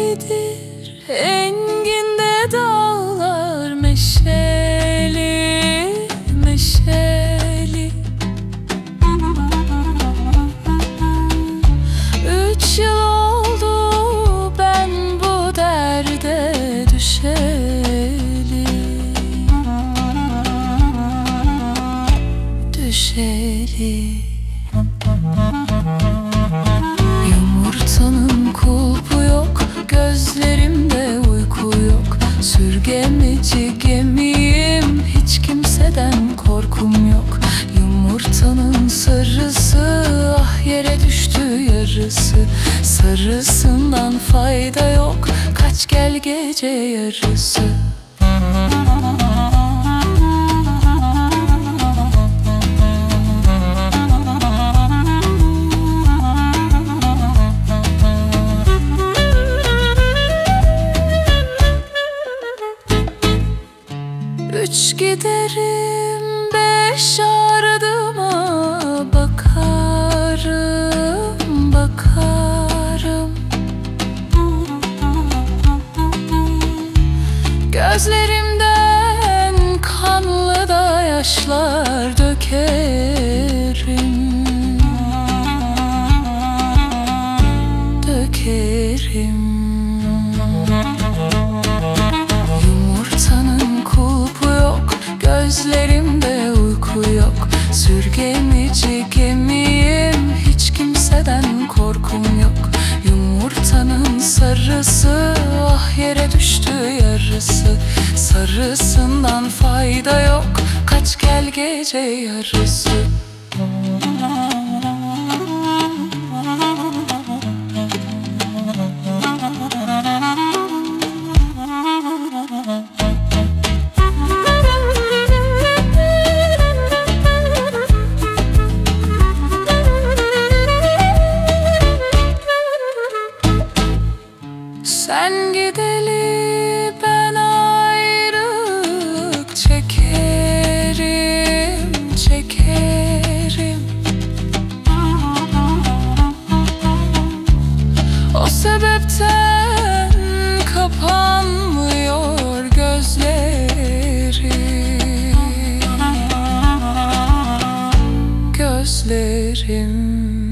gibidir enginde dağlar, meşeli meşeli. 3 yıl oldu ben bu derde düşeli, düşeli. Yumurtanın kulpu yok, gözlerimde uyku yok. Sürgemeci gemiyim, hiç kimseden korkum yok. Yumurtanın sarısı, ah yere düştü yarısı. Sarısından fayda yok, kaç gel gece yarısı. Üç giderim, 5 ardıma bakarım, bakarım. Gözlerimden kanlı da yaşlar dökerim, dökerim. Gözlerimde uyku yok, sürgemici gemiyim, hiç kimseden korkum yok. Yumurtanın sarısı, ah yere düştü yarısı. Sarısından fayda yok, kaç gel gece yarısı. Sen gideli ben ayrılık çekerim, çekerim. O sebepten kapanmıyor gözlerim, gözlerim.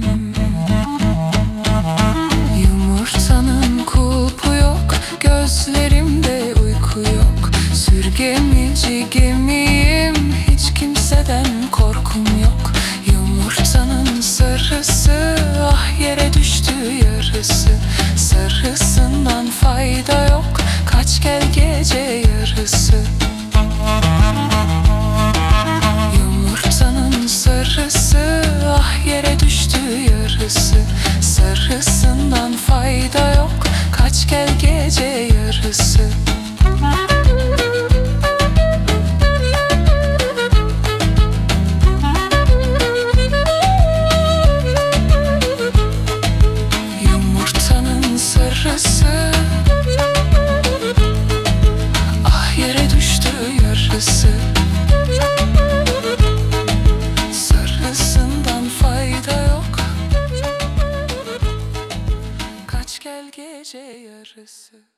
Yumurtanın kulpu yok, gözlerimde uyku yok. Sürgemici gemiyim, hiç kimseden korkum yok. Yumurtanın sarısı, ah yere düştü yarısı. Sarısından fayda yok, kaç gel gece yarısı. Yumurtanın sarısı, ah yere düştü yarısı. Sarısından fayda yok, kaç gel gece yarısı. Yumurtanın sarısı, ah yere düştü yarısı. Sarısından fayda yok, kaç gel gece yarısı.